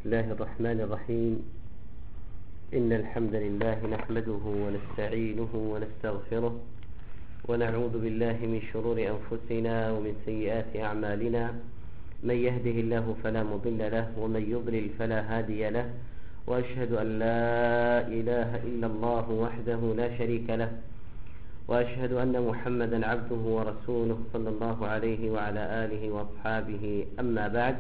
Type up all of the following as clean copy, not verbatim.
الله الرحمن الرحيم. إن الحمد لله نحمده ونستعينه ونستغفره ونعوذ بالله من شرور أنفسنا ومن سيئات أعمالنا. من يهده الله فلا مضل له ومن يضلل فلا هادي له، وأشهد أن لا إله إلا الله وحده لا شريك له، وأشهد أن محمدا عبده ورسوله صلى الله عليه وعلى آله وأصحابه. أما بعد،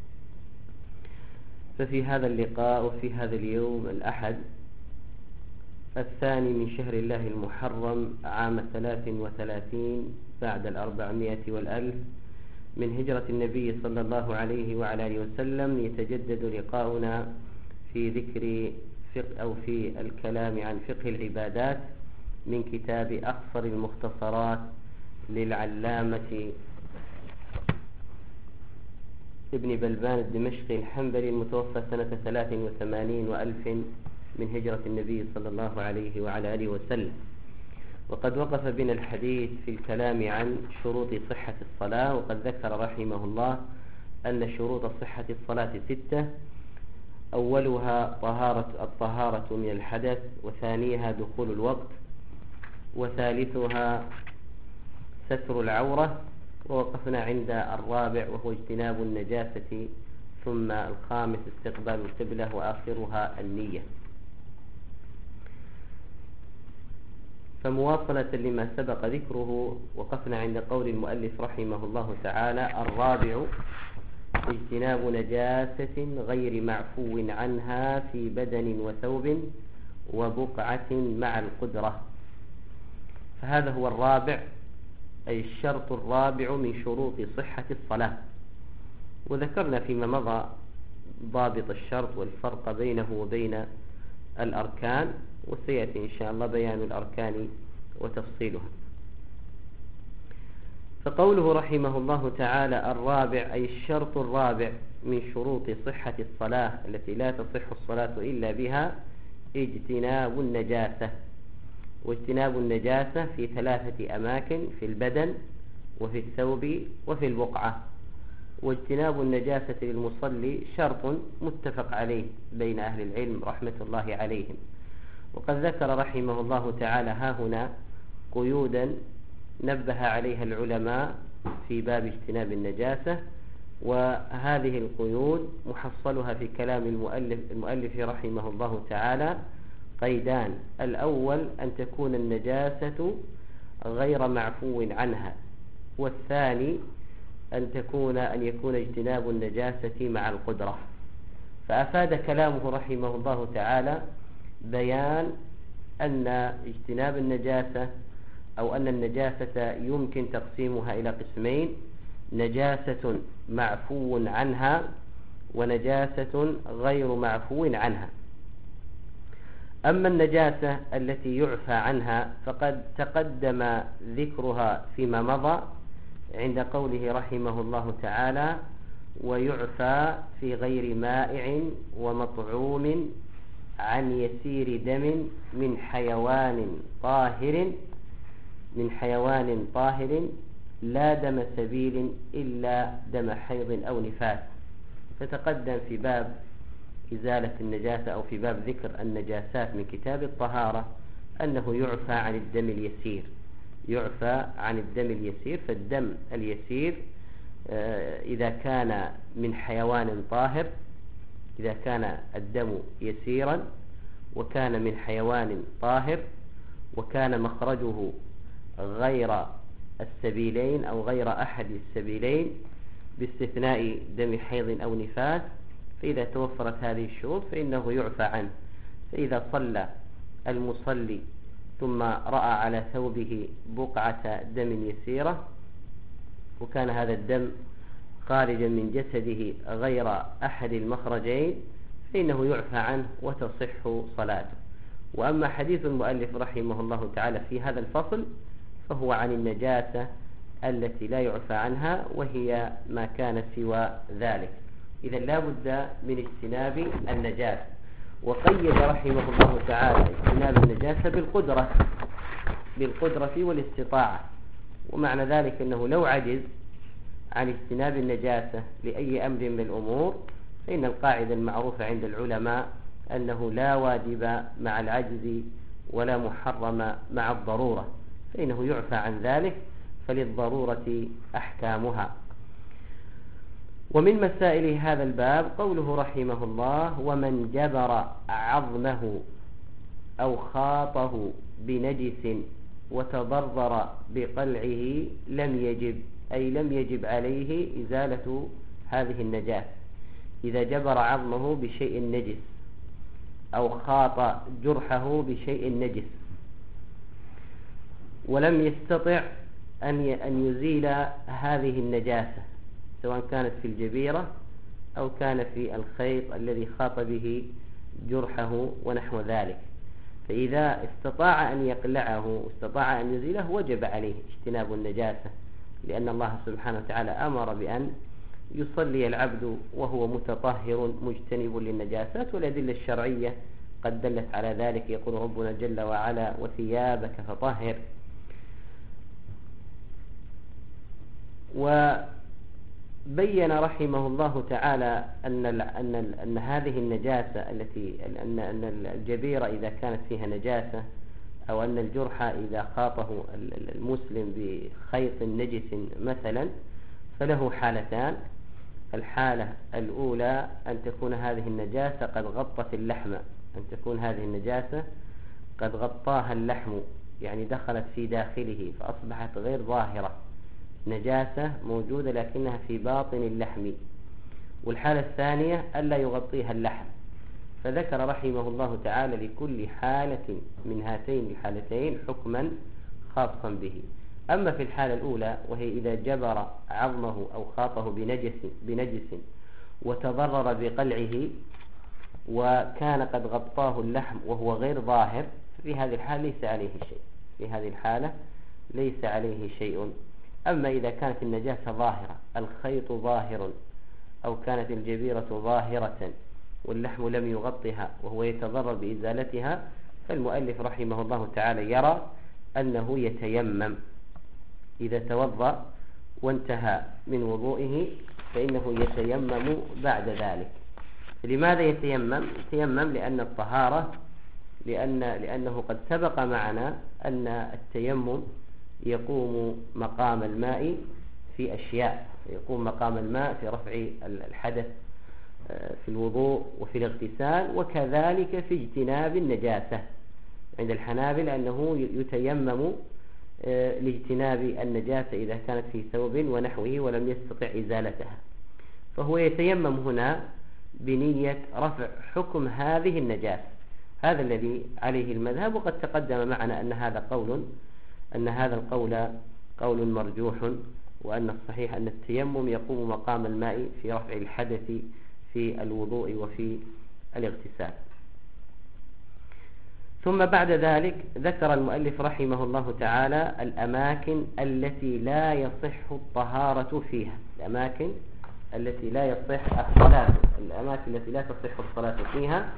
ففي هذا اللقاء وفي هذا اليوم الأحد الثاني من شهر الله المحرم عام 33 بعد 400 والألف من هجرة النبي صلى الله عليه وعلى آله وسلم، يتجدد لقاؤنا في ذكر في الكلام عن فقه العبادات من كتاب أقصر المختصرات للعلامة ابن بلبان الدمشقي الحنبلي المتوفى سنة 83 وألف من هجرة النبي صلى الله عليه وعلى آله وسلم. وقد وقف بنا الحديث في الكلام عن شروط صحة الصلاة، وقد ذكر رحمه الله أن شروط صحة الصلاة 6: أولها الطهارة من الحدث، وثانيها دخول الوقت، وثالثها ستر العورة، ووقفنا عند الرابع وهو اجتناب النجاسة، ثم الخامس استقبال القبلة، وآخرها النية. فمواصلة لما سبق ذكره، وقفنا عند قول المؤلف رحمه الله تعالى: الرابع اجتناب نجاسة غير معفو عنها في بدن وثوب وبقعة مع القدرة. فهذا هو الرابع، أي الشرط الرابع من شروط صحة الصلاة. وذكرنا فيما مضى ضابط الشرط والفرق بينه وبين الأركان، وسيأتي إن شاء الله بيان الأركان وتفصيلها. فقوله رحمه الله تعالى الرابع، أي الشرط الرابع من شروط صحة الصلاة التي لا تصح الصلاة إلا بها، اجتناب النجاسة. واجتناب النجاسة في 3 أماكن: في البدن وفي الثوب وفي البقعة. واجتناب النجاسة للمصلي شرط متفق عليه بين أهل العلم رحمة الله عليهم. وقد ذكر رحمه الله تعالى هاهنا قيودا نبه عليها العلماء في باب اجتناب النجاسة، وهذه القيود محصلها في كلام المؤلف رحمه الله تعالى قيدان: الأول أن تكون النجاسة غير معفو عنها، والثاني أن يكون اجتناب النجاسة مع القدرة. فأفاد كلامه رحمه الله تعالى بيان أن اجتناب النجاسة أو أن النجاسة يمكن تقسيمها إلى قسمين: نجاسة معفو عنها ونجاسة غير معفو عنها. أما النجاسة التي يعفى عنها فقد تقدم ذكرها فيما مضى عند قوله رحمه الله تعالى: ويعفى في غير مائع ومطعوم عن يسير دم من حيوان طاهر لا دم سبيل إلا دم حيض أو نفاس. فتقدم في باب إزالة النجاسة أو في باب ذكر النجاسات من كتاب الطهارة أنه يعفى عن الدم اليسير. فالدم اليسير إذا كان من حيوان طاهر، إذا كان الدم يسيرا وكان من حيوان طاهر وكان مخرجه غير السبيلين أو غير أحد السبيلين باستثناء دم حيض أو نفاس، فإذا توفرت هذه الشروط فإنه يعفى عنه. فإذا صلى المصلي ثم رأى على ثوبه بقعة دم يسيرة وكان هذا الدم خارجا من جسده غير أحد المخرجين، فإنه يعفى عنه وتصح صلاته. وأما حديث المؤلف رحمه الله تعالى في هذا الفصل فهو عن النجاسة التي لا يعفى عنها، وهي ما كان سوى ذلك. إذا لا بد من اجتناب النجاسة. وقيد رحمه الله تعالى اجتناب النجاسة بالقدرة والاستطاعة. ومعنى ذلك أنه لو عجز عن اجتناب النجاسة لأي أمر من الأمور فإن القاعدة المعروفة عند العلماء أنه لا واجب مع العجز ولا محرم مع الضرورة، فإنه يعفى عن ذلك، فللضرورة أحكامها. ومن مسائل هذا الباب قوله رحمه الله: ومن جبر عظمه أو خاطه بنجس وتضرر بقلعه لم يجب عليه إزالة هذه النجاسة. إذا جبر عظمه بشيء نجس أو خاط جرحه بشيء نجس ولم يستطع أن يزيل هذه النجاسة، سواء كانت في الجبيرة أو كان في الخيط الذي خاط به جرحه ونحو ذلك، فإذا استطاع أن يقلعه واستطاع أن يزيله وجب عليه اجتناب النجاسة، لأن الله سبحانه وتعالى أمر بأن يصلي العبد وهو متطهر مجتنب للنجاسات، والأدلة الشرعية قد دلت على ذلك. يقول ربنا جل وعلا: وثيابك فطهر. وبين رحمه الله تعالى أن هذه النجاسة أن الجبيرة إذا كانت فيها نجاسة، أو أن الجرح إذا خاطه المسلم بخيط نجس مثلا، فله حالتان. الحالة الأولى أن تكون هذه النجاسة قد غطت اللحم، أن تكون هذه النجاسة قد غطاها اللحم، يعني دخلت في داخله فأصبحت غير ظاهرة، نجاسة موجودة لكنها في باطن اللحم. والحالة الثانية ألا يغطيها اللحم، فذكر رحمه الله تعالى لكل حالة من هاتين الحالتين حكما خاصا به. أما في الحالة الأولى وهي إذا جبر عظمه أو خاطه بنجس وتضرر بقلعه وكان قد غطاه اللحم وهو غير ظاهر، في هذه الحالة ليس عليه شيء، في هذه الحالة ليس عليه شيء. أما إذا كانت النجاسة ظاهرة، الخيط ظاهر، أو كانت الجبيرة ظاهرة واللحم لم يغطها وهو يتضرر بإزالتها، فالمؤلف رحمه الله تعالى يرى أنه يتيمم إذا توضأ وانتهى من وضوئه، فإنه يتيمم بعد ذلك. لماذا يتيمم؟ يتيمم لأن الطهارة لأنه قد سبق معنا أن التيمم يقوم مقام الماء في أشياء، يقوم مقام الماء في رفع الحدث في الوضوء وفي الاغتسال، وكذلك في اجتناب النجاسة عند الحنابلة، أنه يتيمم لاجتناب النجاسة إذا كانت في ثوب ونحوه ولم يستطع إزالتها، فهو يتيمم هنا بنية رفع حكم هذه النجاسة. هذا الذي عليه المذهب، وقد تقدم معنا أن هذا القول قول مرجوح، وأن الصحيح أن التيمم يقوم مقام الماء في رفع الحدث في الوضوء وفي الاغتسال. ثم بعد ذلك ذكر المؤلف رحمه الله تعالى الأماكن التي لا يصح الطهارة فيها، الأماكن التي لا يصح الصلاة، الأماكن التي لا تصح الصلاة فيها،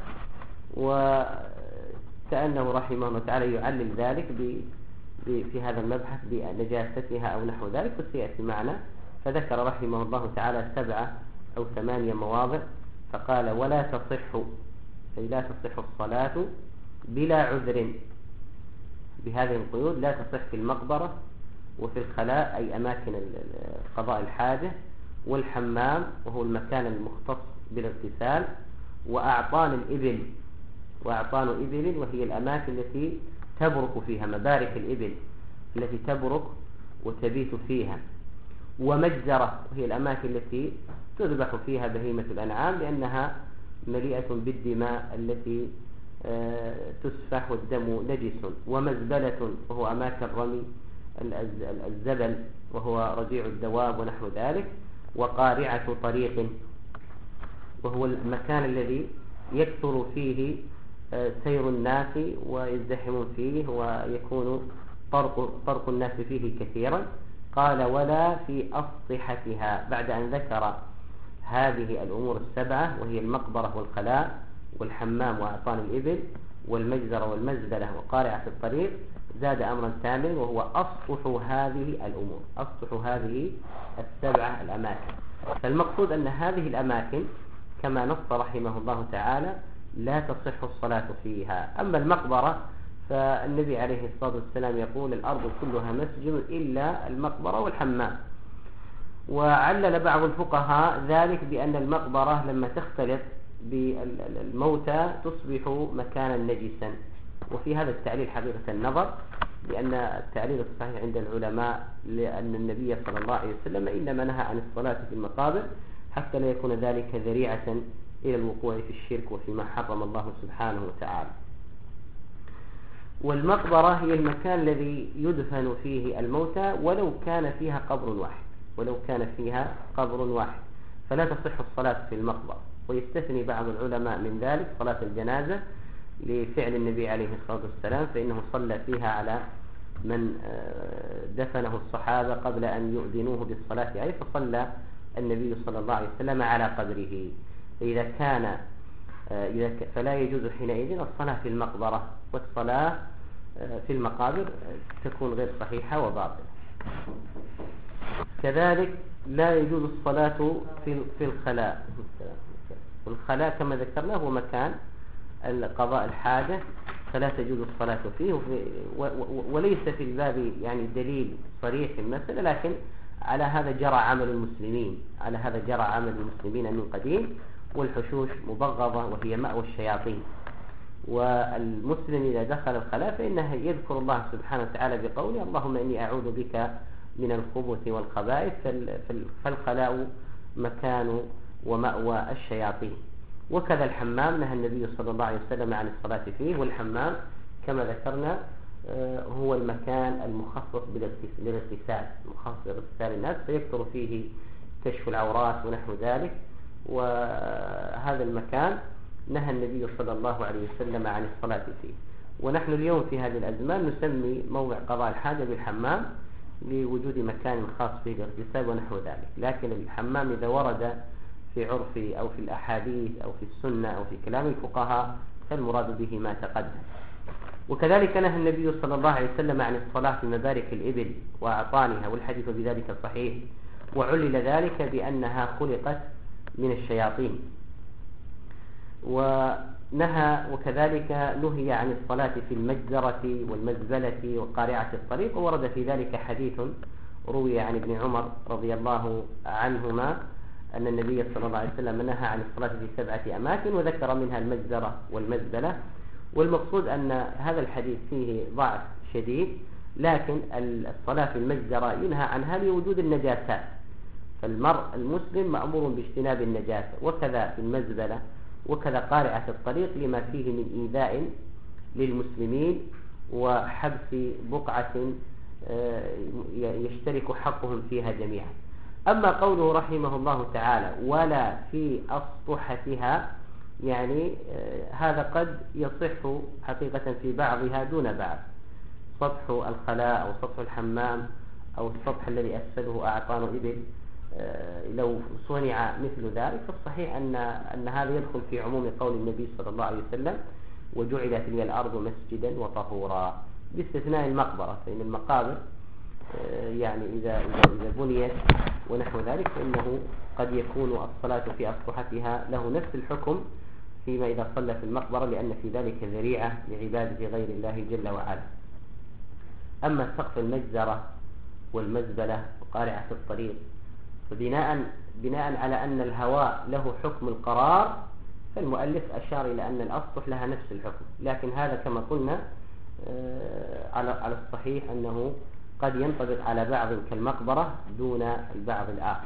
وكأنه رحمه الله تعالى يعلل ذلك في هذا المبحث بنجاستها أو نحو ذلك، وسيأتي معنا. فذكر رحمه الله تعالى 7 أو 8 مواضع، فقال: ولا تصح، أي لا تصح الصلاة بلا عذر، بهذه القيود: لا تصح في المقبرة، وفي الخلاء أي أماكن قضاء الحاجة، والحمام وهو المكان المختص بالاغتسال، وأعطان الإبل، وأعطان إبل وهي الأماكن التي تبرك فيها، مبارك الإبل التي تبرك وتبيت فيها، ومجزرة وهي الأماكن التي تذبح فيها بهيمة الأنعام لأنها مليئة بالدماء التي تسفح والدم نجس، ومزبلة وهو أماكن رمي الزبل وهو رجيع الدواب ونحو ذلك، وقارعة طريق وهو المكان الذي يكثر فيه سير الناس ويزدحمون فيه ويكون طرق الناس فيه كثيرا. قال: ولا في أسطحتها، بعد أن ذكر هذه الأمور 7 وهي المقبرة والخلاء والحمام وأعطان الإبل والمجزرة والمزبلة وقارعة الطريق، زاد أمرا ثامنا وهو أسطح هذه الأمور، أسطح هذه 7 الأماكن. فالمقصود أن هذه الأماكن كما نص رحمه الله تعالى لا تصح الصلاة فيها. أما المقبرة فالنبي عليه الصلاة والسلام يقول الأرض كلها مسجد إلا المقبرة والحمام. وعلل بعض الفقهاء ذلك بأن المقبرة لما تختلط بالموتى تصبح مكانا نجسا، وفي هذا التعليل حقيقة النظر، لأن التعليل الصحيح عند العلماء لأن النبي صلى الله عليه وسلم إنما نهى عن الصلاة في المقابر حتى لا يكون ذلك ذريعة إلى الوقوع في الشرك وفيما حرم الله سبحانه وتعالى. والمقبرة هي المكان الذي يدفن فيه الموتى ولو كان فيها قبر واحد، فلا تصح الصلاة في المقبرة. ويستثني بعض العلماء من ذلك صلاة الجنازة لفعل النبي عليه الصلاة والسلام، فإنه صلى فيها على من دفنه الصحابة قبل أن يؤذنوه بالصلاة عليه، فصلى النبي صلى الله عليه وسلم على قبره. فلا يجوز حينئذ الصلاة في المقبرة، والصلاة في المقابر تكون غير صحيحة وباطلة. كذلك لا يجوز الصلاة في الخلاء. والخلاء كما ذكرنا هو مكان قضاء الحاجة، فلا تجوز الصلاة فيه. وليس في الباب يعني دليل صريح في المسألة، لكن على هذا جرى عمل المسلمين من قديم، والحشوش مبغضة وهي مأوى الشياطين. والمسلم إذا دخل الخلاء فإنه يذكر الله سبحانه وتعالى بقوله اللهم إني أعوذ بك من الخبث والخبائث، فالخلاء مكان ومأوى الشياطين. وكذا الحمام نهى النبي صلى الله عليه وسلم عن الصلاة فيه، والحمام كما ذكرنا هو المكان المخصص للاغتسال، مخصص لاغتسال الناس، فيكثر فيه كشف العورات ونحو ذلك. وهذا المكان نهى النبي صلى الله عليه وسلم عن الصلاة فيه. ونحن اليوم في هذه الأزمان نسمي موضع قضاء الحاجة بالحمام لوجود مكان خاص فيه الاغتسال ونحو ذلك، لكن الحمام إذا ورد في عرف أو في الأحاديث أو في السنة أو في كلام الفقهاء فالمراد به ما تقدم. وكذلك نهى النبي صلى الله عليه وسلم عن الصلاة في مبارك الإبل وأعطانها، والحديث بذلك صحيح، وعلل ذلك بأنها خلقت من الشياطين. وكذلك نهي عن الصلاة في المجزرة والمزبلة وقارعة الطريق، وورد في ذلك حديث روي عن ابن عمر رضي الله عنهما أن النبي صلى الله عليه وسلم نهى عن الصلاة في 7 أماكن، وذكر منها المجزرة والمزبلة. والمقصود أن هذا الحديث فيه ضعف شديد، لكن الصلاة في المجزرة ينهى عنها لوجود النجاسات، فالمرء المسلم مأمور باجتناب النجاسة، وكذا في المزبلة، وكذا قارعة الطريق لما فيه من إيذاء للمسلمين وحبس بقعة يشترك حقهم فيها جميعا. أما قوله رحمه الله تعالى ولا في أسطحتها، يعني هذا قد يصح حقيقة في بعضها دون بعض، سطح الخلاء أو سطح الحمام أو السطح الذي أسفله أعطان إبل، لو صنع مثل ذلك فالصحيح أن هذا يدخل في عموم قول النبي صلى الله عليه وسلم وجعلت لي الأرض مسجدا وطهورا، باستثناء المقبرة، فإن المقابر يعني إذا بنيت ونحو ذلك فإنه قد يكون الصلاة في أسطحتها له نفس الحكم فيما إذا صلى في المقبرة، لأن في ذلك ذريعة لعبادة غير الله جل وعلا. أما سقف المجزرة والمزبلة وقارعة الطريق فبناء على أن الهواء له حكم القرار، فالمؤلف أشار إلى أن الأسطح لها نفس الحكم، لكن هذا كما قلنا على الصحيح أنه قد ينطبق على بعض كالمقبرة دون البعض الآخر.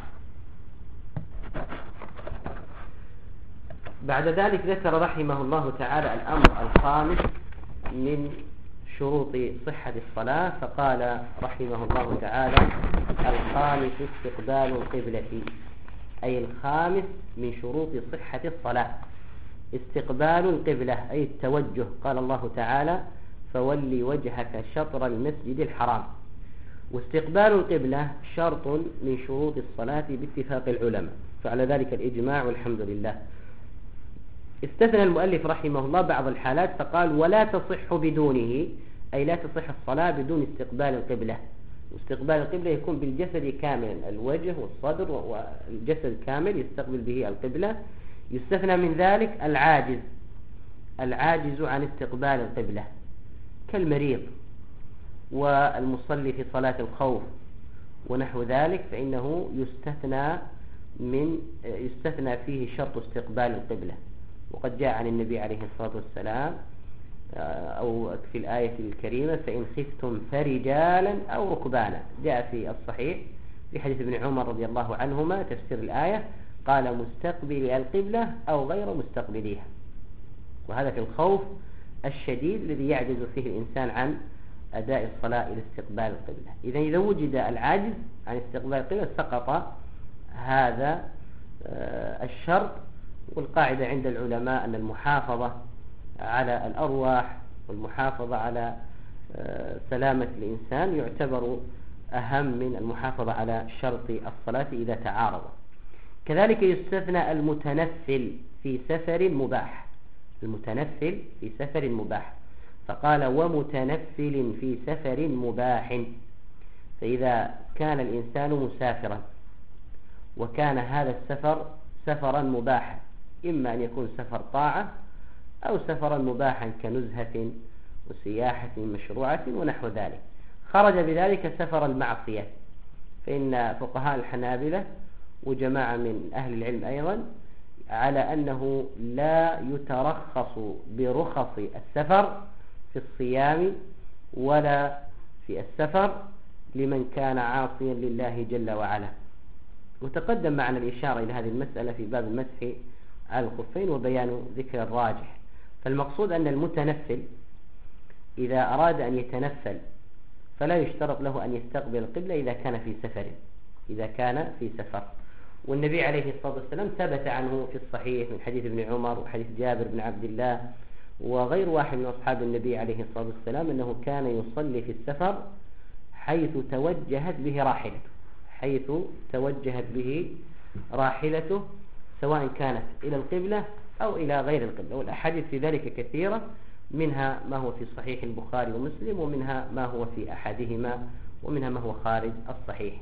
بعد ذلك ذكر رحمه الله تعالى الأمر الخامس من شروط صحة الصلاة، فقال رحمه الله تعالى الخامس استقبال القبلة، أي الخامس من شروط صحة الصلاة استقبال القبلة، أي التوجه. قال الله تعالى فولي وجهك شطر المسجد الحرام. واستقبال القبلة شرط من شروط الصلاة باتفاق العلماء، فعلى ذلك الإجماع والحمد لله. استثنى المؤلف رحمه الله بعض الحالات فقال ولا تصح بدونه، أي لا تصح الصلاة بدون استقبال القبلة. واستقبال القبلة يكون بالجسد كاملا، الوجه والصدر والجسد كامل يستقبل به القبلة، يستثنى من ذلك العاجز عن استقبال القبلة كالمريض والمصلي في صلاة الخوف ونحو ذلك، فإنه يستثنى فيه شرط استقبال القبلة. وقد جاء عن النبي عليه الصلاة والسلام أو في الآية الكريمة: فإن خفتم فرجالا أو ركبانا. جاء في الصحيح في حديث ابن عمر رضي الله عنهما تفسير الآية، قال: مستقبلي القبلة أو غير مستقبليها. وهذا في الخوف الشديد الذي يعجز فيه الإنسان عن أداء الصلاة إلى استقبال القبلة. إذا وجد العجز عن استقبال القبلة سقط هذا الشرط. والقاعدة عند العلماء أن المحافظة على الأرواح والمحافظة على سلامة الإنسان يعتبر أهم من المحافظة على شرط الصلاة إذا تعارض. كذلك يستثنى المتنفل في سفر مباح، فقال: ومتنفل في سفر مباح. فإذا كان الإنسان مسافرا وكان هذا السفر سفرا مباحا، إما أن يكون سفر طاعة أو سفرا مباحا كنزهة وسياحة مشروعة ونحو ذلك، خرج بذلك سفر المعصية، فإن فقهاء الحنابلة وجماعة من أهل العلم أيضا على أنه لا يترخص برخص السفر في الصيام ولا في السفر لمن كان عاصيا لله جل وعلا. وتقدم معنا الإشارة إلى هذه المسألة في باب المسح على الخفين وبيان ذكر الراجح. فالمقصود أن المتنفل إذا أراد أن يتنفل فلا يشترط له أن يستقبل القبلة إذا كان في سفر. والنبي عليه الصلاة والسلام ثبت عنه في الصحيح من حديث ابن عمر وحديث جابر بن عبد الله وغير واحد من أصحاب النبي عليه الصلاة والسلام أنه كان يصلي في السفر حيث توجهت به راحلته سواء كانت إلى القبلة أو إلى غير القبلة. والأحاديث في ذلك كثيرة، منها ما هو في صحيح البخاري ومسلم، ومنها ما هو في أحدهما، ومنها ما هو خارج الصحيح.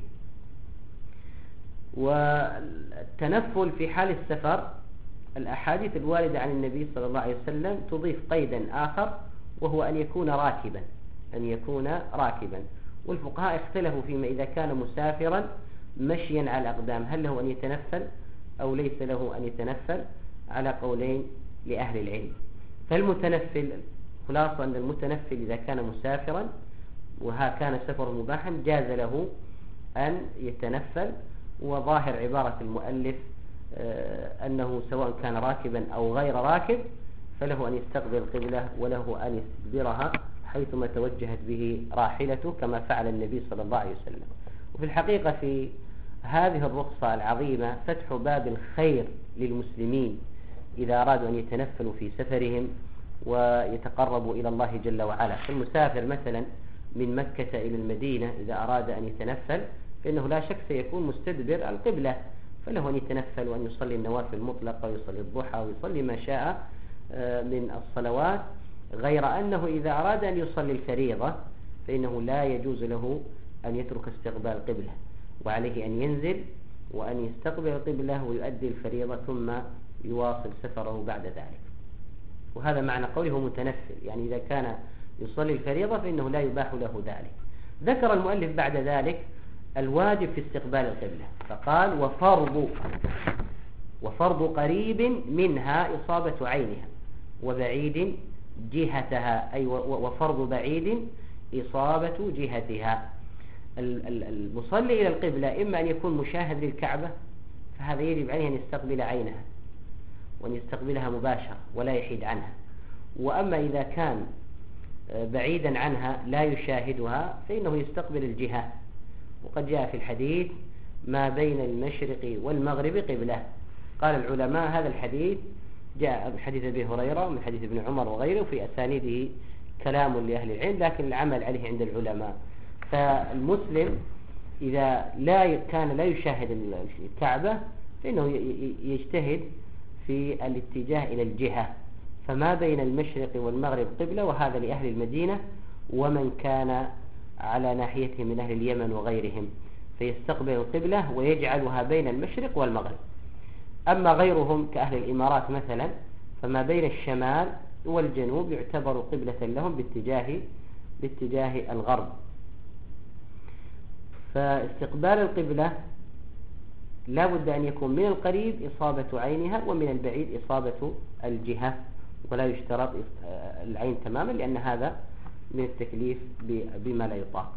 والتنفل في حال السفر الأحاديث الواردة عن النبي صلى الله عليه وسلم تضيف قيدا آخر، وهو أن يكون راكبا. والفقهاء اختلفوا فيما إذا كان مسافرا مشيا على الأقدام هل له أن يتنفل أو ليس له أن يتنفل، على قولين لأهل العلم. فالمتنفل خلاصة أن المتنفل إذا كان مسافرا كان سفر مباحا جاز له أن يتنفل. وظاهر عبارة المؤلف أنه سواء كان راكبا أو غير راكب فله أن يستقبل القبلة وله أن يستدبرها حيثما توجهت به راحلته كما فعل النبي صلى الله عليه وسلم. وفي الحقيقة في هذه الرخصة العظيمة فتح باب الخير للمسلمين إذا أرادوا أن يتنفلوا في سفرهم ويتقربوا إلى الله جل وعلا. المسافر مثلا من مكة إلى المدينة إذا أراد أن يتنفل فإنه لا شك سيكون مستدبر القبلة، فله أن يتنفل وأن يصلي النوافل المطلقة ويصلي الضحى ويصلي ما شاء من الصلوات، غير أنه إذا أراد أن يصلي الفريضة فإنه لا يجوز له أن يترك استقبال القبلة، وعليه أن ينزل وأن يستقبل القبلة ويؤدي الفريضة ثم يواصل سفره بعد ذلك. وهذا معنى قوله متنفل، يعني إذا كان يصلي الفريضة فإنه لا يباح له ذلك. ذكر المؤلف بعد ذلك الواجب في استقبال القبلة فقال: وفرض قريب منها إصابة عينها وبعيد جهتها، أي وفرض بعيد إصابة جهتها. المصلي إلى القبلة إما أن يكون مشاهد للكعبة فهذا يجب عليه أن يستقبل عينها وأن يستقبلها مباشرة ولا يحيد عنها. وأما إذا كان بعيدا عنها لا يشاهدها فإنه يستقبل الجهة. وقد جاء في الحديث: ما بين المشرق والمغرب قبلة. قال العلماء هذا الحديث جاء من حديث أبي هريرة ومن حديث ابن عمر وغيره، في أسانيده كلام لأهل العلم لكن العمل عليه عند العلماء. فالمسلم إذا كان لا يشاهد الكعبة فإنه يجتهد في الاتجاه إلى الجهة، فما بين المشرق والمغرب قبلة، وهذا لأهل المدينة ومن كان على ناحيته من أهل اليمن وغيرهم، فيستقبل القبلة ويجعلها بين المشرق والمغرب. أما غيرهم كأهل الإمارات مثلا فما بين الشمال والجنوب يعتبر قبلة لهم باتجاه الغرب. فاستقبال القبلة لا بد أن يكون من القريب إصابة عينها ومن البعيد إصابة الجهة، ولا يشترط العين تماما لأن هذا من التكليف بما لا يطاق.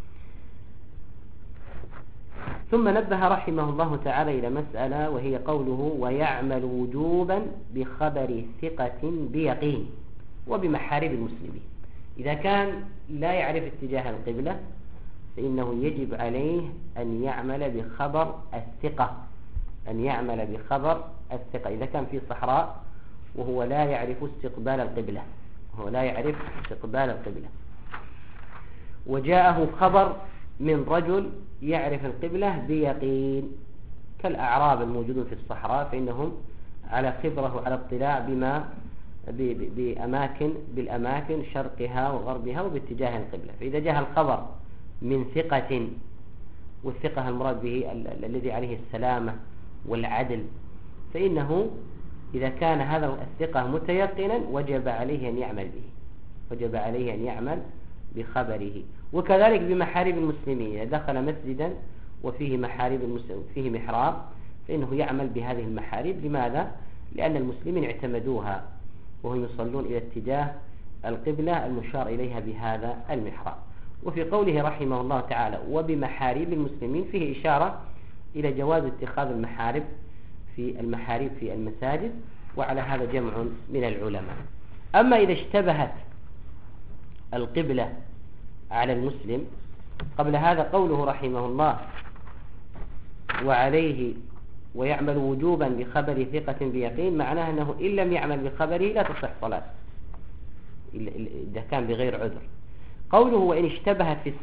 ثم نبه رحمه الله تعالى إلى مسألة وهي قوله ويعمل وجوبا بخبر ثقة بيقين وبمحارب المسلمين. إذا كان لا يعرف اتجاه القبلة فإنه يجب عليه أن يعمل بخبر الثقة، إذا كان في صحراء وهو لا يعرف استقبال القبلة، وجاءه خبر من رجل يعرف القبلة بيقين كالأعراب الموجودون في الصحراء، فإنهم على خبرة وعلى اطلاع بالأماكن شرقها وغربها وباتجاه القبلة. فإذا جاء الخبر من ثقة، والثقة المراد به الذي عليه السلامة والعدل، فإنه إذا كان هذا الثقة متيقنا وجب عليه أن يعمل بخبره. وكذلك بمحارب المسلمين، إذا دخل مسجدا وفيه فيه محراب فإنه يعمل بهذه المحارب. لماذا؟ لأن المسلمين اعتمدوها وهم يصلون إلى اتجاه القبلة المشار إليها بهذا المحراب. وفي قوله رحمه الله تعالى وبمحارب المسلمين فيه إشارة إلى جواز اتخاذ المحارب في المساجد، وعلى هذا جمع من العلماء. أما إذا اشتبهت القبلة على المسلم، قبل هذا قوله رحمه الله وعليه ويعمل وجوبا بخبر ثقة بيقين، معناه أنه إن لم يعمل بخبره لا تصح صلاة إذا كان بغير عذر. قوله وإن اشتبهت في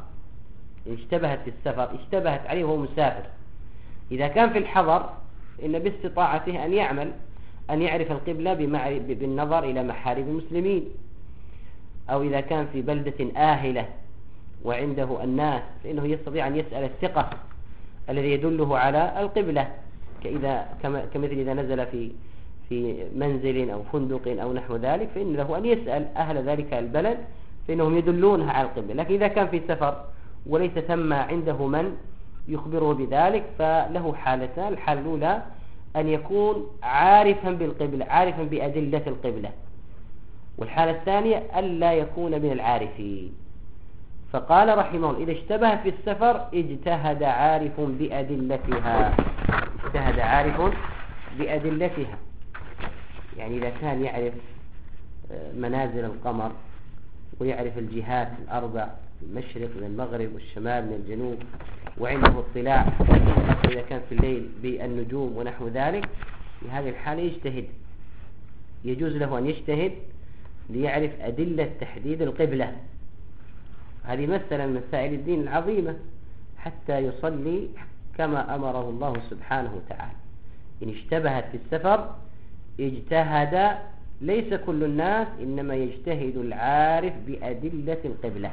السفر اشتبهت عليه وهو مسافر. إذا كان في الحضر إن باستطاعته أن يعرف القبلة بالنظر إلى محارم المسلمين، أو إذا كان في بلدة آهلة وعنده الناس فإنه يستطيع أن يسأل الثقة الذي يدله على القبلة، كمثل إذا نزل في منزل أو فندق أو نحو ذلك، فإن له أن يسأل أهل ذلك البلد فإنهم يدلونها على القبلة. لكن إذا كان في سفر وليس ثم عنده من يخبره بذلك فله حالتان: الحالة الأولى أن يكون عارفا بالقبلة، عارفا بأدلة القبلة، والحالة الثانية ألا يكون من العارفين. فقال رحمه الله إذا اشتبه في السفر اجتهد عارف بأدلتها، يعني إذا كان يعرف منازل القمر ويعرف الجهات الأربع، المشرق من المغرب والشمال من الجنوب، وعنده اطلاع إذا كان في الليل بالنجوم ونحو ذلك، في هذه الحالة يجوز له أن يجتهد ليعرف أدلة تحديد القبلة. هذه مسألة من مسائل الدين العظيمة حتى يصلي كما أمره الله سبحانه وتعالى. إن اشتبهت في السفر اجتهد، ليس كل الناس، إنما يجتهد العارف بأدلة القبلة،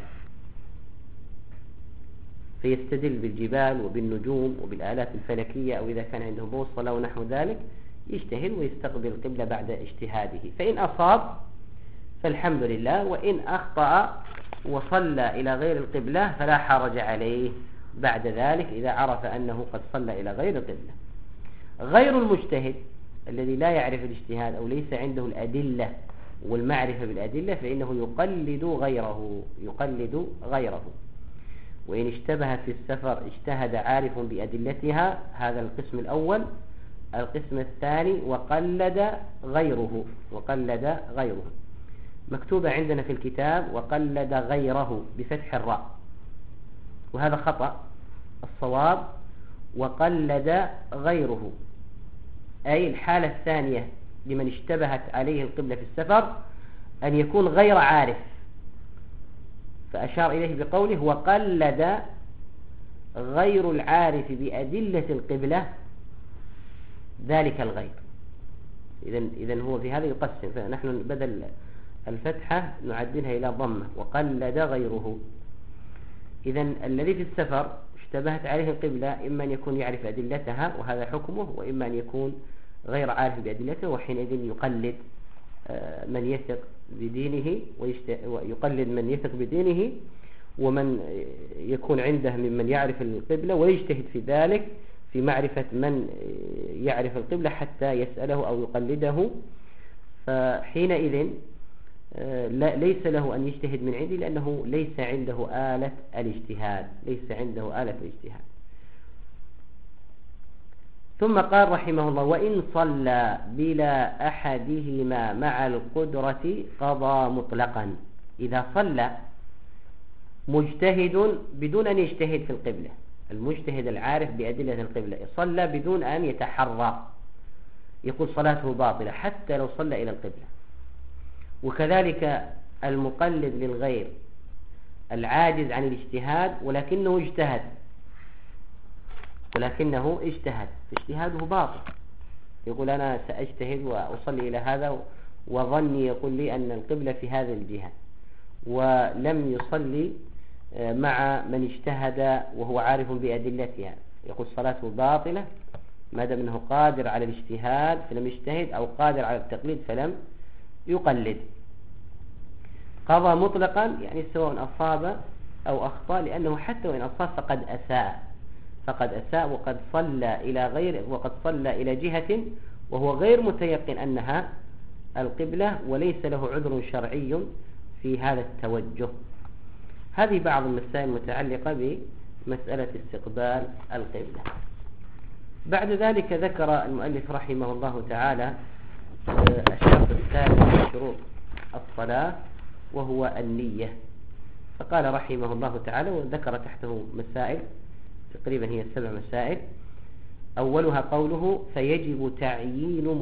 فيستدل بالجبال وبالنجوم وبالآلات الفلكية، أو إذا كان عنده بوصلة ونحو ذلك يجتهد ويستقبل القبلة بعد اجتهاده. فإن أصاب فالحمد لله، وإن أخطأ وصلى إلى غير القبلة فلا حرج عليه بعد ذلك إذا عرف أنه قد صلى إلى غير القبلة. غير المجتهد الذي لا يعرف الاجتهاد أو ليس عنده الأدلة والمعرفة بالأدلة فإنه يقلد غيره. وإن اشتبهت في السفر اجتهد عارف بأدلتها، هذا القسم الأول. القسم الثاني وقلد غيره، مكتوبة عندنا في الكتاب وقلد غيره بفتح الراء، وهذا خطأ. الصواب وقلد غيره، أي الحالة الثانية لمن اشتبهت عليه القبلة في السفر أن يكون غير عارف، فأشار إليه بقوله وقلد غير العارف بأدلة القبلة ذلك الغير. إذن هو في هذا يقسم، فنحن بدل الفتحة نعدلها إلى ضمة وقلد غيره. إذن الذي في السفر اشتبهت عليه القبلة إما أن يكون يعرف أدلتها وهذا حكمه، وإما أن يكون غير عارف بأدلته، وحينئذ يقلد من يثق بدينه ويقلد من يثق بدينه ومن يكون عنده ممن يعرف القبلة، ويجتهد في ذلك في معرفة من يعرف القبلة حتى يسأله أو يقلده. فحينئذ ليس له أن يجتهد من عنده، لأنه ليس عنده آلة الاجتهاد، ليس عنده آلة الاجتهاد. ثم قال رحمه الله: وإن صلى بلا أحدهما مع القدرة قضى مطلقا. إذا صلى مجتهد بدون أن يجتهد في القبلة، المجتهد العارف بأدلة القبلة صلى بدون أن يتحرى، يقول صلاته باطلة حتى لو صلى إلى القبلة. وكذلك المقلد للغير العاجز عن الاجتهاد ولكنه اجتهد فاجتهاده باطل، يقول أنا سأجتهد وأصلي إلى هذا وظني يقول لي أن القبلة في هذا الجهة، ولم يصلي مع من اجتهد وهو عارف بأدلتها، يقول صلاته باطلة ما دام أنه قادر على الاجتهاد فلم يجتهد، أو قادر على التقليد فلم يقلد. قضى مطلقا يعني سواء أصاب أو أخطأ، لأنه حتى وإن أصاب فقد أساء وقد صلى إلى غير، وقد صلى إلى جهة وهو غير متيقن أنها القبلة، وليس له عذر شرعي في هذا التوجه. هذه بعض المسائل المتعلقة بمسألة استقبال القبلة. بعد ذلك ذكر المؤلف رحمه الله تعالى الشرط الثالث من شروط الصلاة وهو النية. فقال رحمه الله تعالى وذكر تحته مسائل تقريبا هي 7 مسائل. أولها قوله: فيجب تعيين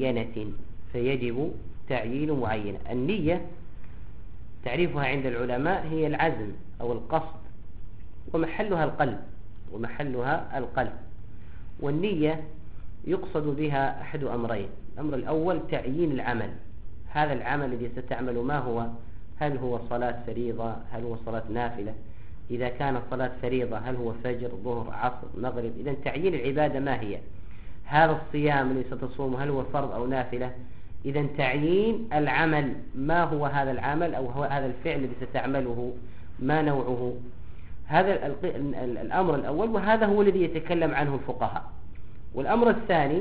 معينة. النية تعريفها عند العلماء هي العزم أو القصد، ومحلها القلب. والنية يقصد بها أحد أمرين: الأمر الأول تعيين العمل، هذا العمل الذي ستعمل ما هو؟ هل هو صلاة فريضة؟ هل هو صلاة نافلة؟ إذا كان صلاة فريضة هل هو فجر، ظهر، عصر، مغرب؟ إذن تعيين العبادة ما هي؟ هذا الصيام الذي ستصومه هل هو فرض أو نافلة؟ إذن تعيين العمل، ما هو هذا العمل أو هو هذا الفعل الذي ستعمله، ما نوعه؟ هذا الأمر الأول، وهذا هو الذي يتكلم عنه الفقهاء. والأمر الثاني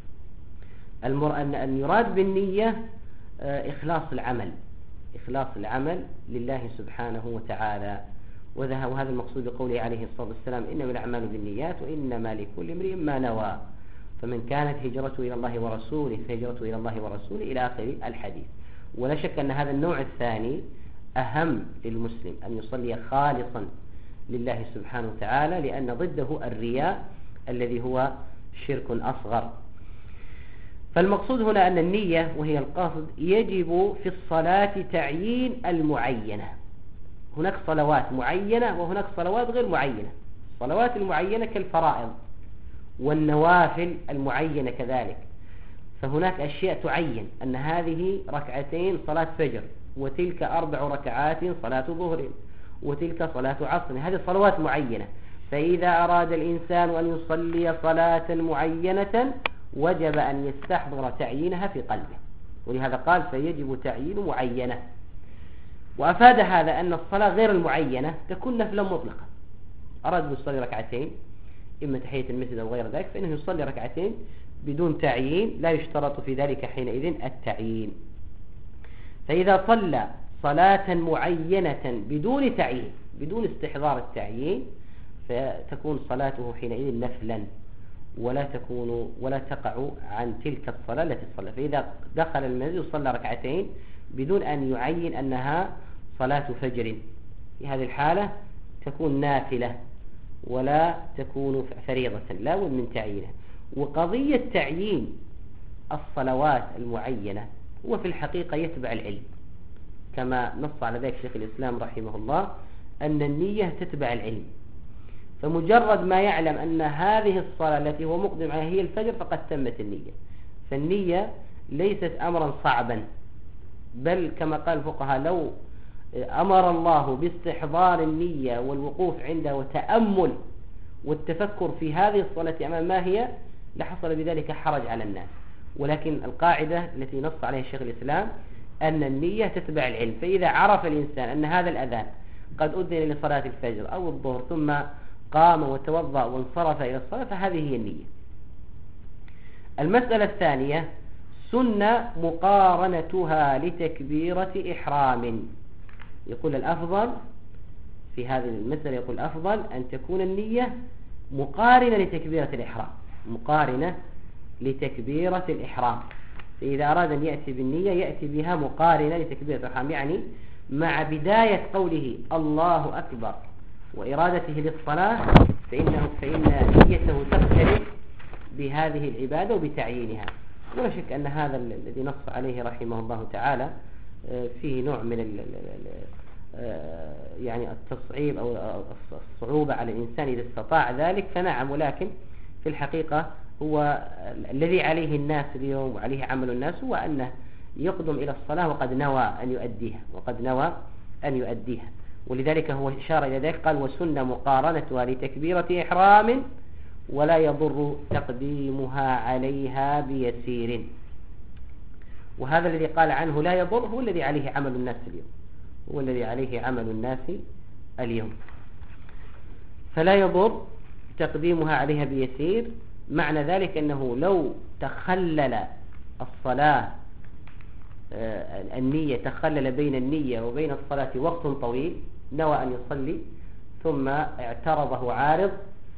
أن يراد بالنية إخلاص العمل لله سبحانه وتعالى، وهذا المقصود بقوله عليه الصلاة والسلام: إنما الأعمال بالنيات وإنما لكل امرئ ما نوى، فمن كانت هجرته إلى الله ورسوله فهجرته إلى الله ورسوله إلى آخر الحديث. ولا شك أن هذا النوع الثاني أهم للمسلم، أن يصلي خالصا لله سبحانه وتعالى، لأن ضده الرياء الذي هو شرك أصغر. فالمقصود هنا أن النية وهي القصد يجب في الصلاة تعيين المعينة. هناك صلوات معينة وهناك صلوات غير معينة. الصلوات المعينة كالفرائض، والنوافل المعينة كذلك. فهناك أشياء تعين أن هذه 2 ركعتين صلاة فجر، وتلك 4 ركعات صلاة ظهر، وتلك صلاة عصر. هذه صلوات معينة. فإذا أراد الإنسان أن يصلي صلاة معينة وجب أن يستحضر تعيينها في قلبه، ولهذا قال: فيجب تعيين معينة. وأفاد هذا أن الصلاة غير المعينة تكون نفلا مطلقة. أراد أن يصلي 2 ركعتين إما تحية المسجد أو غير ذلك، فإنه يصلي 2 ركعتين بدون تعيين، لا يشترط في ذلك حينئذ التعيين. فإذا صلى صلاة معينة بدون تعيين، بدون استحضار التعيين، فتكون صلاته حينئذ نفلا، ولا تقع عن تلك الصلاة التي صلى. فإذا دخل المسجد وصلى 2 ركعتين بدون أن يعين أنها صلاة فجر، في هذه الحالة تكون نافلة ولا تكون فريضة، لا بد من تعيينها. وقضية تعيين الصلوات المعينة هو في الحقيقة يتبع العلم، كما نص على ذلك شيخ الإسلام رحمه الله، أن النية تتبع العلم. فمجرد ما يعلم أن هذه الصلاة التي هو مقدم عليها هي الفجر فقد تمت النية. فالنية ليست أمرا صعبا، بل كما قال الفقهاء: لو أمر الله باستحضار النية والوقوف عندها وتأمل والتفكر في هذه الصلاة أمام ما هي لحصل بذلك حرج على الناس. ولكن القاعدة التي نص عليها الشيخ الإسلام أن النية تتبع العلم، فإذا عرف الإنسان أن هذا الأذان قد أذن لصلاة الفجر أو الظهر ثم قام وتوضأ وانصرف إلى الصلاة فهذه هي النية. المسألة الثانية سنة مقارنتها لتكبيرة إحرام. يقول الأفضل في هذه المسألة، يقول الأفضل أن تكون النية مقارنة لتكبيرة الإحرام، مقارنة لتكبيرة الإحرام. فإذا أراد أن يأتي بالنية يأتي بها مقارنة لتكبيرة الإحرام، يعني مع بداية قوله الله أكبر وإرادته للصلاة فإن نيته تختلف بهذه العبادة وبتعيينها. ولا شك أن هذا الذي نص عليه رحمه الله تعالى فيه نوع من يعني التصعيب أو الصعوبة على الإنسان إذا استطاع ذلك فنعم، ولكن في الحقيقة هو الذي عليه الناس اليوم وعليه عمل الناس هو أنه يقدم إلى الصلاة وقد نوى أن يؤديها. ولذلك هو إشار إلى ذلك قال وسن مقارنتها لتكبيرة إحرام ولا يضر تقديمها عليها بيسير. وهذا الذي قال عنه لا يضر هو الذي عليه عمل الناس اليوم، فلا يضر تقديمها عليها بيسير. معنى ذلك أنه لو تخلل الصلاة النية تخلل بين النية وبين الصلاة وقت طويل، نوى أن يصلي ثم اعترضه عارض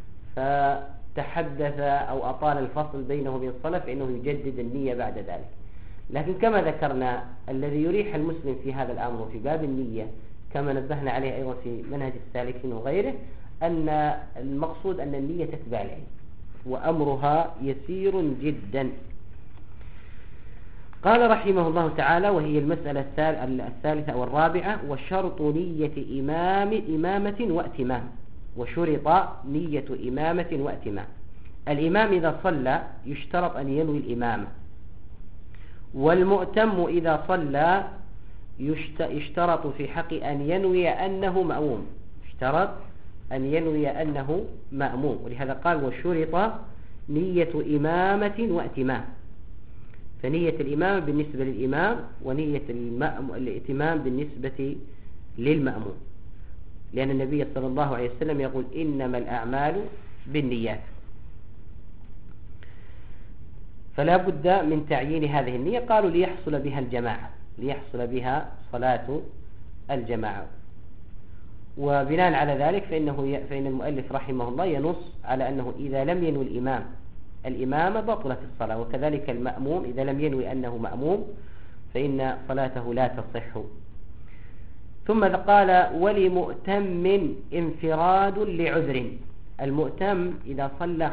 فتحدث أو أطال الفصل بينه وبين الصلاة فإنه يجدد النية بعد ذلك. لكن كما ذكرنا الذي يريح المسلم في هذا الأمر في باب النية كما نبهنا عليه أيضا في منهج السالكين وغيره أن المقصود أن النية تتبع العلم وأمرها يسير جدا. قال رحمه الله تعالى وهي المسألة الثالثة أو الرابعة وشرط نية إمامة واتمام. وشرط نية إمامة واتمام. الإمام إذا صلى يشترط أن ينوي الإمامة، والمؤتم إذا صلى يشترط في حق أن ينوي أنه مأموم، يشترط أن ينوي أنه مأموم. ولهذا قال وشرط نية إمامة واتمام، فنية الإمامة بالنسبة للإمام ونية الائتمام بالنسبة للمأموم، لأن النبي صلى الله عليه وسلم يقول إنما الأعمال بالنيات. فلا بد من تعيين هذه النية. قالوا ليحصل بها الجماعة، ليحصل بها صلاة الجماعة. وبناء على ذلك فإن المؤلف رحمه الله ينص على أنه إذا لم ينوي الإمام الإمامة بطلت الصلاة، وكذلك المأموم إذا لم ينوي أنه مأموم فإن صلاته لا تصح. ثم قال ولمؤتم انفراد لعذر. المؤتم إذا صلى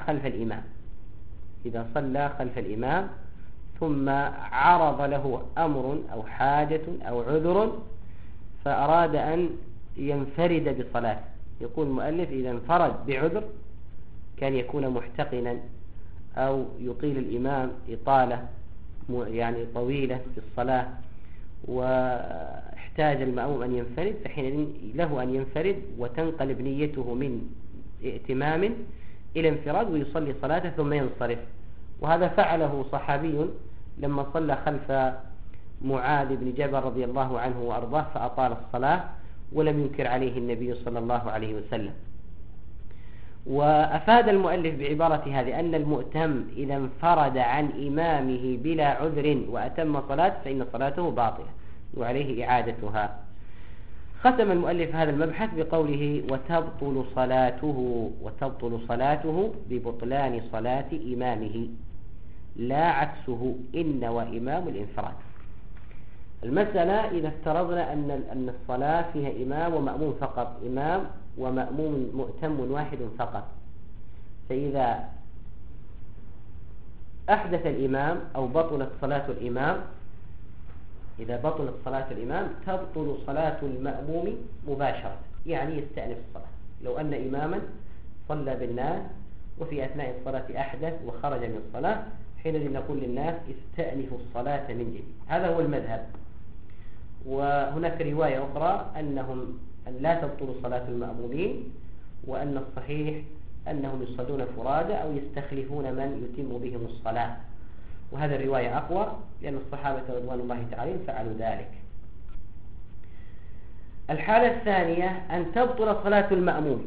خلف الإمام ثم عرض له أمر أو حاجة أو عذر فأراد أن ينفرد بصلاة، يقول المؤلف إذا انفرد بعذر كان يكون محتقنا أو يطيل الإمام إطالة يعني طويلة في الصلاة واحتاج المأموم أن ينفرد، فحين له أن ينفرد وتنقلب نيته من ائتمام إلى انفراد ويصلي صلاته ثم ينصرف. وهذا فعله صحابي لما صلى خلف معاذ بن جبل رضي الله عنه وأرضاه فأطال الصلاة ولم ينكر عليه النبي صلى الله عليه وسلم. وأفاد المؤلف بعبارة هذه أن المؤتم إذا انفرد عن إمامه بلا عذر وأتم صلاة فإن صلاته باطلة وعليه إعادتها. ختم المؤلف هذا المبحث بقوله وتبطل صلاته ببطلان صلاة إمامه لا عكسه إن وإمام الانفراد. المسألة إذا افترضنا أن الصلاة فيها إمام ومأموم فقط، إمام ومأموم مؤتم واحد فقط، فإذا أحدث الإمام أو بطلت صلاة الإمام، إذا بطلت صلاة الإمام تبطل صلاة المأموم مباشرة، يعني يستأنف الصلاة. لو أن إماما صلى بالناس وفي أثناء الصلاة أحدث وخرج من الصلاة حينئذ نقول للناس استأنفوا الصلاة من جديد. هذا هو المذهب. وهناك رواية أخرى أن لا تبطل صلاة المأمومين، وأن الصحيح أنهم يصلون فرادى أو يستخلفون من يتم بهم الصلاة، وهذا الرواية أقوى لأن الصحابة رضوان الله تعالى فعلوا ذلك. الحالة الثانية أن تبطل صلاة المأموم،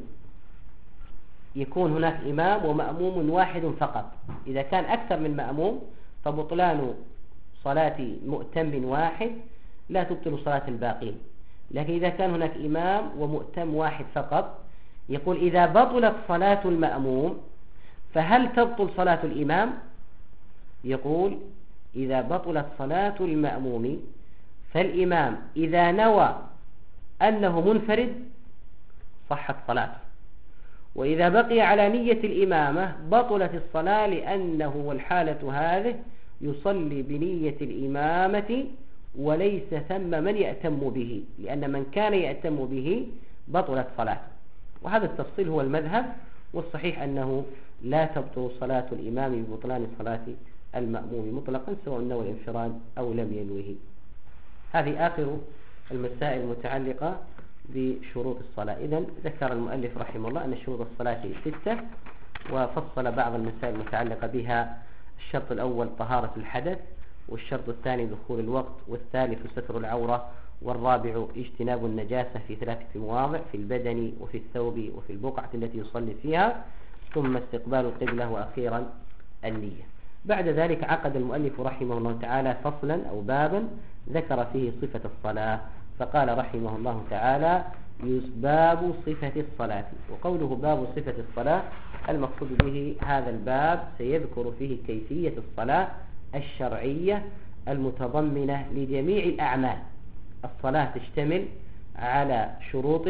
يكون هناك إمام ومأموم واحد فقط. إذا كان أكثر من مأموم فبطلان صلاة مؤتم واحد لا تبطل صلاة الباقين، لكن إذا كان هناك إمام ومؤتم واحد فقط، يقول إذا بطلت صلاة المأموم فهل تبطل صلاة الإمام؟ يقول إذا بطلت صلاة المأموم فالإمام إذا نوى أنه منفرد صحت صلاته، وإذا بقي على نية الإمامة بطلت الصلاة، لأنه والحالة هذه يصلي بنية الإمامة وليس ثم من يأتم به، لأن من كان يأتم به بطلت صلاته. وهذا التفصيل هو المذهب، والصحيح أنه لا تبطل صلاة الإمام ببطلان صلاة المأموم مطلقا سواء نوى الانفراد أو لم ينوه. هذه آخر المسائل المتعلقة بشروط الصلاة. إذن ذكر المؤلف رحمه الله أن شروط الصلاة 6، وفصل بعض المسائل المتعلقة بها. الشرط الأول طهارة الحدث، والشرط الثاني دخول الوقت، والثالث ستر العورة، والرابع اجتناب النجاسة في 3 مواضع: في البدن وفي الثوب وفي البقعة التي يصلي فيها، ثم استقبال القبلة، وأخيرا النية. بعد ذلك عقد المؤلف رحمه الله تعالى فصلا أو بابا ذكر فيه صفة الصلاة، فقال رحمه الله تعالى: باب صفة الصلاة. وقوله باب صفة الصلاة المقصود به هذا الباب سيذكر فيه كيفية الصلاة الشرعية المتضمنة لجميع الأعمال. الصلاة تشتمل على شروط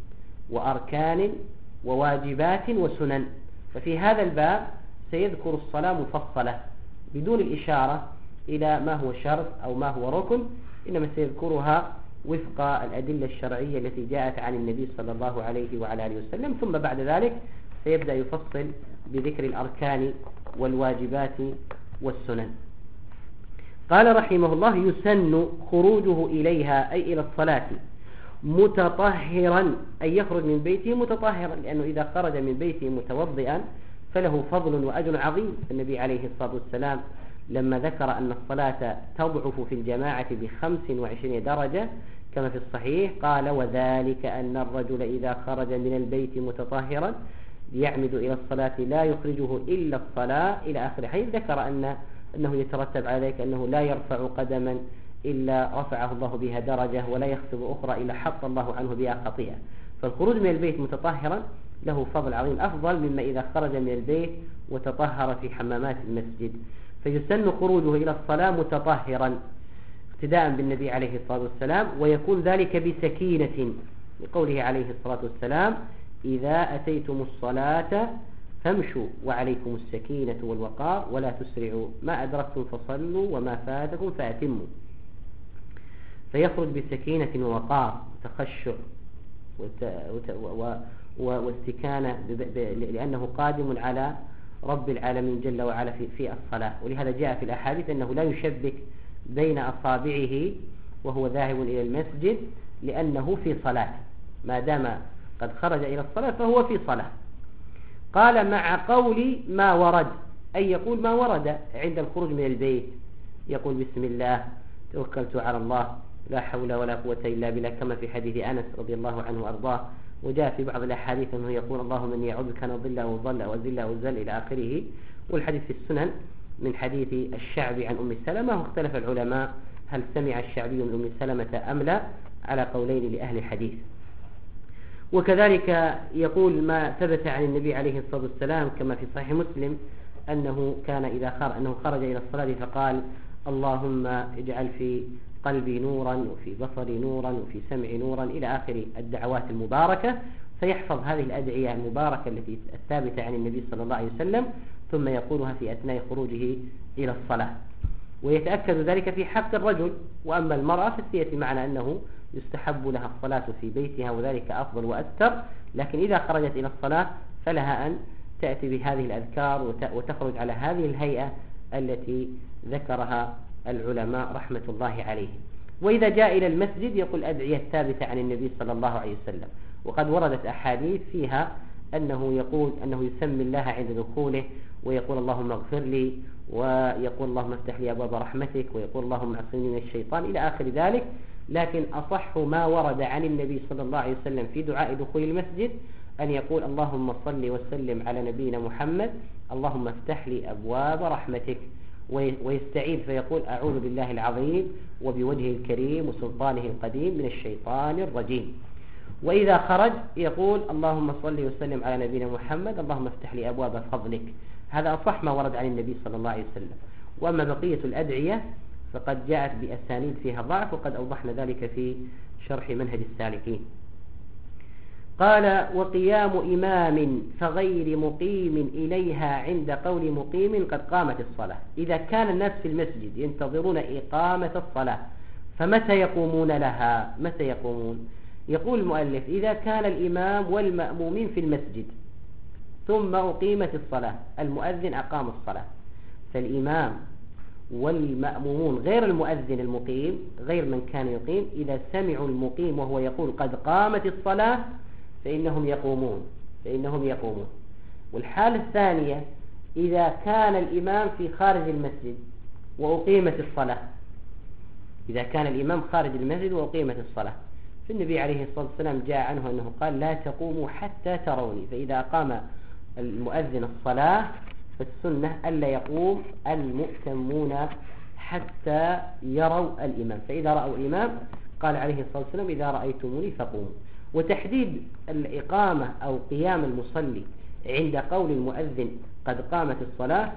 وأركان وواجبات وسنن، ففي هذا الباب سيذكر الصلاة مفصلة بدون الإشارة إلى ما هو شرط أو ما هو ركن، إنما سيذكرها وفق الأدلة الشرعية التي جاءت عن النبي صلى الله عليه وعلى آله وسلم. ثم بعد ذلك سيبدأ يفصل بذكر الأركان والواجبات والسنن. قال رحمه الله: يسن خروجه إليها أي إلى الصلاة متطهرا، أي يخرج من بيته متطهرا، لأنه إذا خرج من بيته متوضئا فله فضل وأجر عظيم. النبي عليه الصلاة والسلام لما ذكر أن الصلاة تضعف في الجماعة ب25 درجة كما في الصحيح قال: وذلك أن الرجل إذا خرج من البيت متطهرا يعمد إلى الصلاة لا يخرجه إلا الصلاة إلى آخر حيث ذكر أنه يترتب على ذلك أنه لا يرفع قدما إلا رفعه الله بها درجة، ولا يخطب أخرى إلا حط الله عنه بها خطيئة. فالخروج من البيت متطهرا له فضل عظيم أفضل مما إذا خرج من البيت وتطهر في حمامات المسجد. فيسن خروجه إلى الصلاة متطهرا اقتداء بالنبي عليه الصلاة والسلام، ويكون ذلك بسكينة لقوله عليه الصلاة والسلام: إذا أتيتم الصلاة فامشوا وعليكم السكينة والوقار ولا تسرعوا، ما أدركتم فصلوا وما فاتكم فأتموا. فيخرج بسكينة ووقار وتخشع واستكانة لأنه قادم على رب العالمين جل وعلا في الصلاة. ولهذا جاء في الأحاديث أنه لا يشبك بين أصابعه وهو ذاهب إلى المسجد، لأنه في صلاة، ما دام قد خرج إلى الصلاة فهو في صلاة. قال: مع قول ما ورد، أي يقول ما ورد عند الخروج من البيت، يقول: بسم الله توكلت على الله لا حول ولا قوة إلا بالله، كما في حديث أنس رضي الله عنه وأرضاه. وجاء في بعض الأحاديث أنه يقول: اللهم إني أعوذ بك أن أضل أو أضل أو أزل أو أزل إلى آخره. والحديث في السنن من حديث الشعبي عن أم سلمة، واختلف العلماء هل سمع الشعبي من أم سلمة أم لا، على قولين لأهل الحديث. وكذلك يقول ما ثبت عن النبي عليه الصلاة والسلام كما في صحيح مسلم أنه كان إذا خرج إلى الصلاة فقال: اللهم اجعل في قلبي نورا وفي بصري نورا وفي سمعي نورا إلى آخر الدعوات المباركة. فيحفظ هذه الأدعية المباركة التي الثابتة عن النبي صلى الله عليه وسلم، ثم يقولها في أثناء خروجه إلى الصلاة. ويتأكد ذلك في حق الرجل. وأما المرأة فسيأتي معنا أنه يستحب لها الصلاة في بيتها وذلك أفضل وأكثر، لكن إذا خرجت إلى الصلاة فلها أن تأتي بهذه الأذكار وتخرج على هذه الهيئة التي ذكرها العلماء رحمة الله عليهم. وإذا جاء إلى المسجد يقول أدعية ثابتة عن النبي صلى الله عليه وسلم، وقد وردت أحاديث فيها أنه يقول أنه يسمي الله عند دخوله، ويقول اللهم اغفر لي، ويقول اللهم افتح لي أبواب رحمتك، ويقول اللهم اعصمني من الشيطان إلى آخر ذلك. لكن أصح ما ورد عن النبي صلى الله عليه وسلم في دعاء دخول المسجد أن يقول اللهم صل وسلم على نبينا محمد، اللهم افتح لي أبواب رحمتك، ويستعيذ فيقول أعوذ بالله العظيم وبوجهه الكريم وسلطانه القديم من الشيطان الرجيم. وإذا خرج يقول اللهم صل وسلم على نبينا محمد، اللهم افتح لي أبواب فضلك. هذا أصح ما ورد عن النبي صلى الله عليه وسلم. وأما بقية الأدعية فقد جاءت بأسانيد فيها ضعف، وقد أوضحنا ذلك في شرح منهج السالكين. قال وقيام إمام فغير مقيم إليها عند قول مقيم قد قامت الصلاة. إذا كان الناس في المسجد ينتظرون إقامة الصلاة فمتى يقومون لها؟ متى يقومون؟ يقول المؤلف إذا كان الإمام والمأمومين في المسجد ثم أقيمت الصلاة، المؤذن أقام الصلاة، فالإمام والمأمومون غير المؤذن المقيم، غير من كان يقيم، إذا سمعوا المقيم وهو يقول قد قامت الصلاة فإنهم يقومون. والحالة الثانية إذا كان الإمام في خارج المسجد وأقيمت الصلاة، إذا كان الإمام خارج المسجد وأقيمت الصلاة، فالنبي عليه الصلاة والسلام جاء عنه أنه قال لا تقوموا حتى تروني. فإذا أقام المؤذن الصلاة فالسنة ألا يقوم المؤتمون حتى يروا الإمام، فإذا رأوا الإمام قال عليه الصلاة والسلام إذا رأيتموني فقوموا. وتحديد الإقامة أو قيام المصلي عند قول المؤذن قد قامت الصلاة،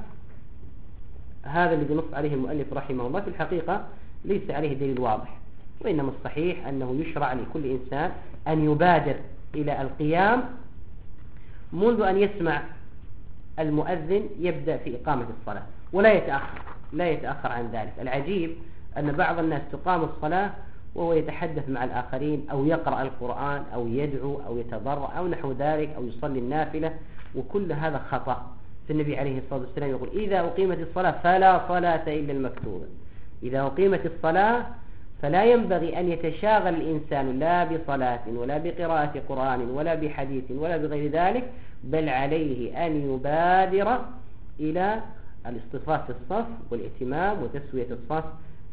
هذا الذي نص عليه المؤلف رحمه الله في الحقيقة ليس عليه دليل واضح، وإنما الصحيح أنه يشرع لكل إنسان أن يبادر إلى القيام منذ أن يسمع المؤذن يبدأ في إقامة الصلاة، لا يتأخر عن ذلك. العجيب أن بعض الناس تقام الصلاة وهو يتحدث مع الآخرين أو يقرأ القرآن أو يدعو أو يتضرع أو نحو ذلك أو يصلي النافلة، وكل هذا خطأ. فالنبي عليه الصلاة والسلام يقول إذا أقيمت الصلاة فلا صلاة إلا المكتوبة. إذا أقيمت الصلاة فلا ينبغي أن يتشاغل الإنسان لا بصلاة ولا بقراءة قرآن ولا بحديث ولا بغير ذلك، بل عليه أن يبادر إلى الاصطفاف في الصف والائتمام وتسوية الصف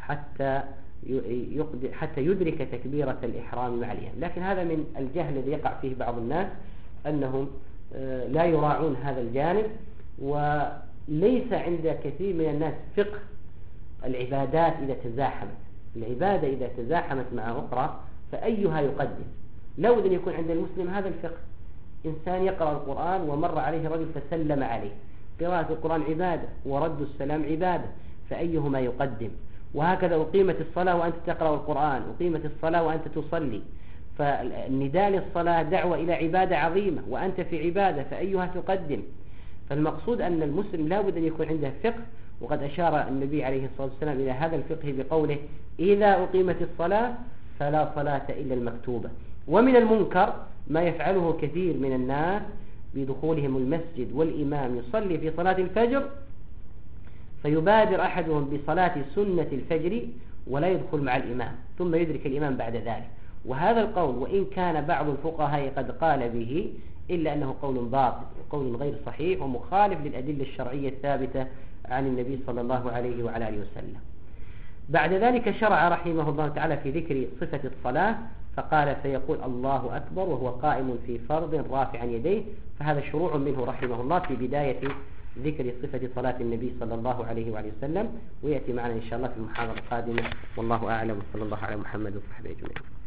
حتى يدرك تكبيرة الإحرام مع الإمام. لكن هذا من الجهل الذي يقع فيه بعض الناس، أنهم لا يراعون هذا الجانب، وليس عند كثير من الناس فقه العبادات إذا تزاحمت. العبادة إذا تزاحمت مع أخرى فأيها يقدم؟ لو أن يكون عند المسلم هذا الفقه. إنسان يقرأ القرآن ومر عليه رجل فسلم عليه، قراءة القرآن عبادة ورد السلام عبادة، فأيهما يقدم؟ وهكذا أقيمت الصلاة وأنت تقرأ القرآن، أقيمت الصلاة وأنت تصلي، فالنداء للصلاة دعوة إلى عبادة عظيمة وأنت في عبادة، فأيها تقدم؟ فالمقصود أن المسلم لا بد أن يكون عنده فقه، وقد أشار النبي عليه الصلاة والسلام إلى هذا الفقه بقوله إذا أقيمت الصلاة فلا صلاة إلا المكتوبة. ومن المنكر ما يفعله كثير من الناس بدخولهم المسجد والإمام يصلي في صلاة الفجر، فيبادر أحدهم بصلاة سنة الفجر ولا يدخل مع الإمام ثم يدرك الإمام بعد ذلك. وهذا القول وإن كان بعض الفقهاء قد قال به إلا أنه قول باطل وقول غير صحيح ومخالف للأدلة الشرعية الثابتة عن النبي صلى الله عليه وعلى آله وسلم. بعد ذلك شرع رحمه الله تعالى في ذكر صفة الصلاة، فقال فيقول الله أكبر وهو قائم في فرض رافعا يديه. فهذا شروع منه رحمه الله في بداية ذكر صفة صلاة النبي صلى الله عليه وعلى وسلم، ويأتي معنا إن شاء الله في المحاضرة القادمة. والله أعلم، صلى الله على محمد وصحبه أجمعين.